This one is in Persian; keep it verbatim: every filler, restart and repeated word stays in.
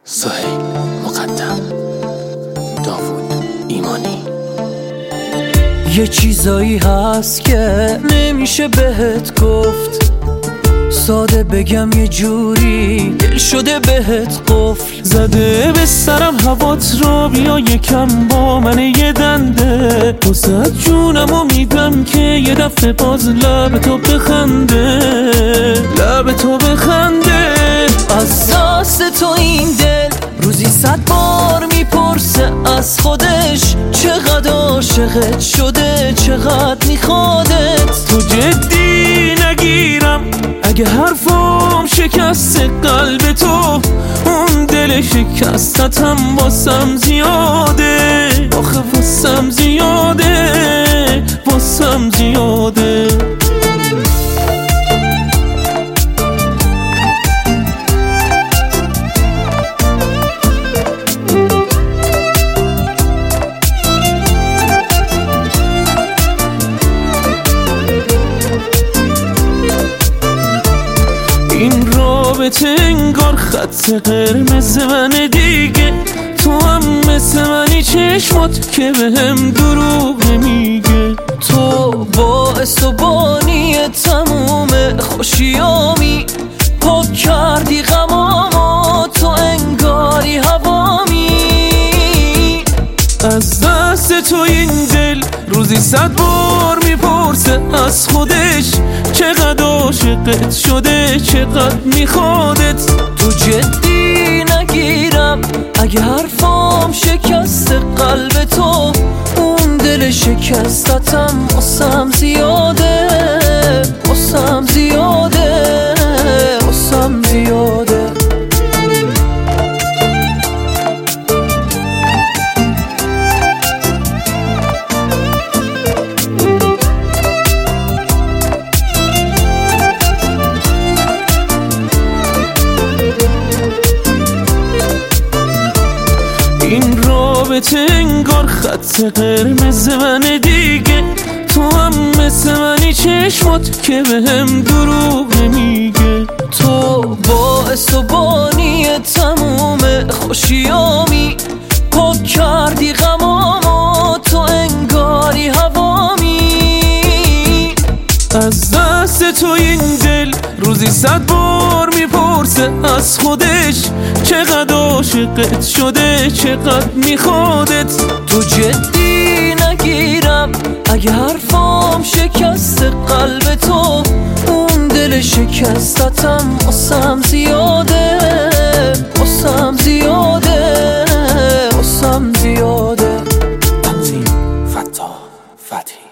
سهیل مقدم، داوود ایمانی. یه چیزایی هست که نمیشه بهت گفت، ساده بگم یه جوری دل شده بهت قفل زده به سرم هوات را بیا یکم با من یه دنده، واسه جونمو میدم که یه دفعه باز لب تو بخنده، لب تو بخنده. از دست تو این دل روزی صد بار میپرسه از خودش، چقدر عاشقت شده، چقدر میخوادت. تو جدی نگیرم اگه حرفم شکست قلب تو، اون دل شکستتم واسم زیاده، آخه واسم زیاده، واسم زیاده. این رابطه انگار خط قرمز من دیگه، تو هم مثل منی چشمات که به هم دروغ نمیگه. تو باعث و بانی تموم خوشیامی، پاک کردی غمامو، تو انگاری هوامی. از دست تو این دل روزی صد بار میپرسه از خودش، چقدر عاشقت شده، چقدر میخوادت. تو جدی نگیرم اگه حرفام شکست قلب تو، اون دل شکستتم واسم زیاده، واسم زیاده، واسم زیاده. این رابطه انگار خط قرمز من دیگه، تو هم مثل منی چشمات که به هم دروغ نمیگه. تو باعث و بانی تموم خوشیامی، پاک کردی غمامو، تو انگاری هوامی. از دست تو این دل روزی صد بار میپرسه از خودش، چقدر عاشقت شده، چقدر میخوادت. تو جدی نگیرم اگه حرفام شکست قلب تو، اون دل شکستتم واسم زیاده، واسم زیاده، واسم زیاده. تنظیم فتاح فتحی.